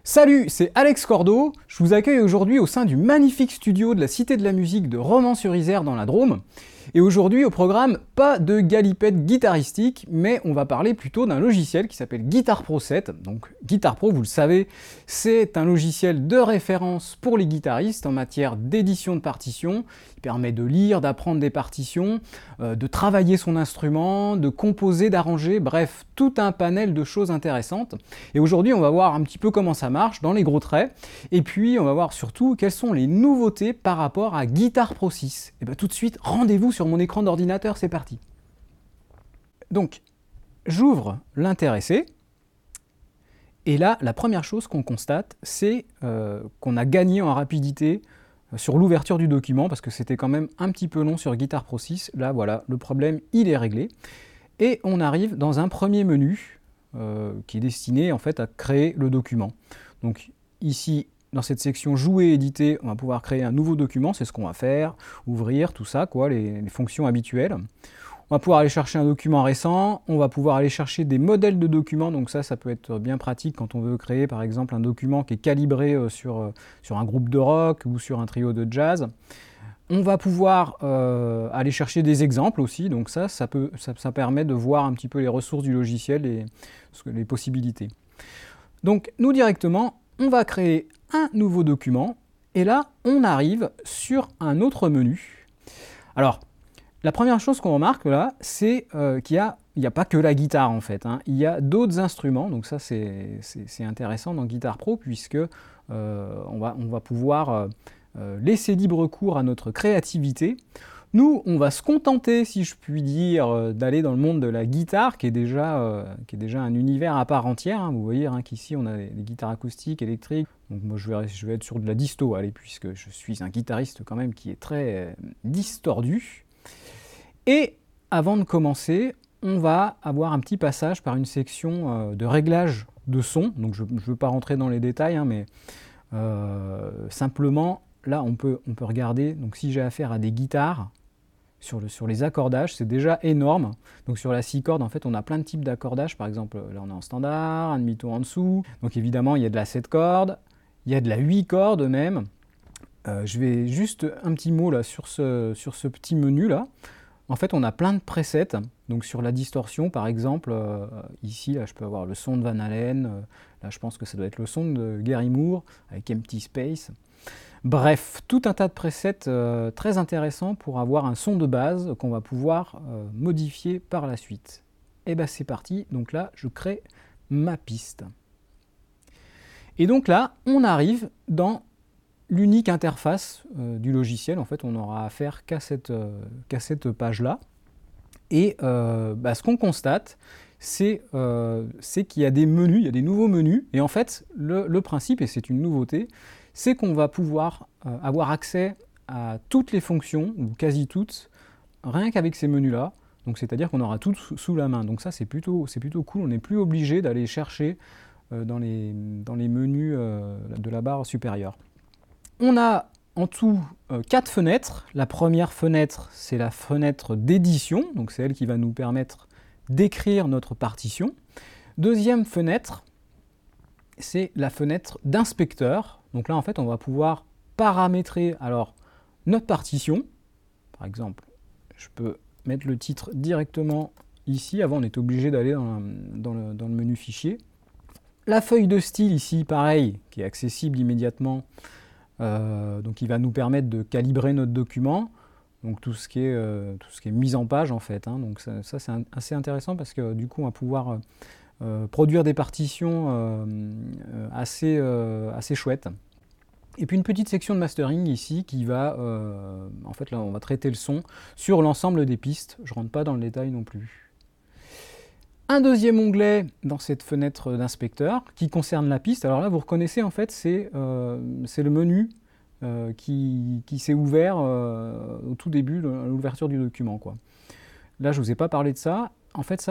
Salut, c'est Alex Cordo, je vous accueille aujourd'hui au sein du magnifique studio de la Cité de la Musique de Romans-sur-Isère dans la Drôme. Et aujourd'hui au programme, pas de galipette guitaristique, mais on va parler plutôt d'un logiciel qui s'appelle Guitar Pro 7. Donc Guitar Pro, vous le savez, c'est un logiciel de référence pour les guitaristes en matière d'édition de partitions. Il permet de lire, d'apprendre des partitions, de travailler son instrument, de composer, d'arranger, bref, tout un panel de choses intéressantes. Et aujourd'hui, on va voir un petit peu comment ça marche dans les gros traits, et puis on va voir surtout quelles sont les nouveautés par rapport à Guitar Pro 6. Et bien tout de suite, rendez-vous sur mon écran d'ordinateur, c'est parti. Donc, j'ouvre l'intéressé, et là, la première chose qu'on constate, c'est qu'on a gagné en rapidité sur l'ouverture du document, parce que c'était quand même un petit peu long sur Guitar Pro 6. Là, voilà, le problème, il est réglé. Et on arrive dans un premier menu qui est destiné en fait à créer le document. Donc ici, dans cette section jouer, éditer, on va pouvoir créer un nouveau document, c'est ce qu'on va faire, ouvrir, tout ça, quoi, les fonctions habituelles. On va pouvoir aller chercher un document récent, on va pouvoir aller chercher des modèles de documents, donc ça peut être bien pratique quand on veut créer par exemple un document qui est calibré sur un groupe de rock ou sur un trio de jazz. On va pouvoir aller chercher des exemples aussi, donc ça permet de voir un petit peu les ressources du logiciel et les possibilités. Donc nous directement, on va créer un nouveau document, et là on arrive sur un autre menu. Alors, la première chose qu'on remarque là, c'est qu'il n'y a pas que la guitare en fait, hein. Il y a d'autres instruments, donc ça c'est intéressant dans Guitar Pro, puisque on va pouvoir laisser libre cours à notre créativité. Nous, on va se contenter, si je puis dire, d'aller dans le monde de la guitare, qui est déjà un univers à part entière, hein. Vous voyez hein, qu'ici on a des guitares acoustiques, électriques. Donc moi je vais être sur de la disto, allez, puisque je suis un guitariste quand même qui est très distordu. Et avant de commencer, on va avoir un petit passage par une section de réglage de son. Donc je ne veux pas rentrer dans les détails, hein, mais simplement, là on peut regarder. Donc si j'ai affaire à des guitares, sur les accordages, c'est déjà énorme. Donc sur la 6 cordes, en fait, on a plein de types d'accordages. Par exemple, là on est en standard, un demi-ton en dessous. Donc évidemment, il y a de la 7 cordes, il y a de la 8 cordes même. Je vais juste un petit mot là sur ce petit menu là. En fait, on a plein de presets. Donc sur la distorsion, par exemple, ici, là, je peux avoir le son de Van Halen. Là, je pense que ça doit être le son de Gary Moore avec Empty Space. Bref, tout un tas de presets très intéressants pour avoir un son de base qu'on va pouvoir modifier par la suite. Et bien c'est parti, donc là je crée ma piste. Et donc là, on arrive dans l'unique interface du logiciel. En fait, on n'aura affaire qu'à cette page-là. Et ce qu'on constate, c'est qu'il y a des menus, il y a des nouveaux menus. Et en fait, le principe, et c'est une nouveauté, c'est qu'on va pouvoir avoir accès à toutes les fonctions, ou quasi toutes, rien qu'avec ces menus-là. Donc c'est-à-dire qu'on aura tout sous la main. Donc ça c'est plutôt cool, on n'est plus obligé d'aller chercher dans les menus de la barre supérieure. On a en tout 4 fenêtres. La première fenêtre, c'est la fenêtre d'édition, donc c'est elle qui va nous permettre d'écrire notre partition. Deuxième fenêtre, c'est la fenêtre d'inspecteur. Donc là, en fait, on va pouvoir paramétrer alors notre partition. Par exemple, je peux mettre le titre directement ici. Avant, on était obligé d'aller dans le menu fichier. La feuille de style ici, pareil, qui est accessible immédiatement. Donc, il va nous permettre de calibrer notre document. Donc, tout ce qui est mise en page, en fait, hein. Donc, ça c'est assez intéressant parce que du coup, on va pouvoir produire des partitions assez chouettes. Et puis une petite section de mastering ici qui va, en fait là on va traiter le son sur l'ensemble des pistes, je ne rentre pas dans le détail non plus. Un deuxième onglet dans cette fenêtre d'inspecteur qui concerne la piste. Alors là vous reconnaissez en fait c'est le menu qui s'est ouvert au tout début de l'ouverture du document, quoi. Là je ne vous ai pas parlé de ça, en fait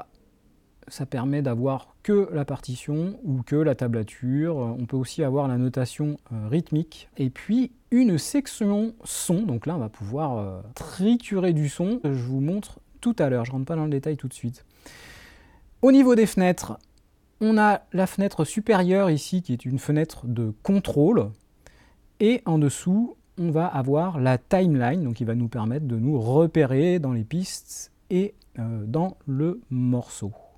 ça permet d'avoir que la partition ou que la tablature. On peut aussi avoir la notation rythmique. Et puis une section son. Donc là, on va pouvoir triturer du son. Je vous montre tout à l'heure. Je ne rentre pas dans le détail tout de suite. Au niveau des fenêtres, On a la fenêtre supérieure ici qui est une fenêtre de contrôle. Et en dessous, on va avoir la timeline, donc qui va nous permettre de nous repérer dans les pistes et dans le morceau.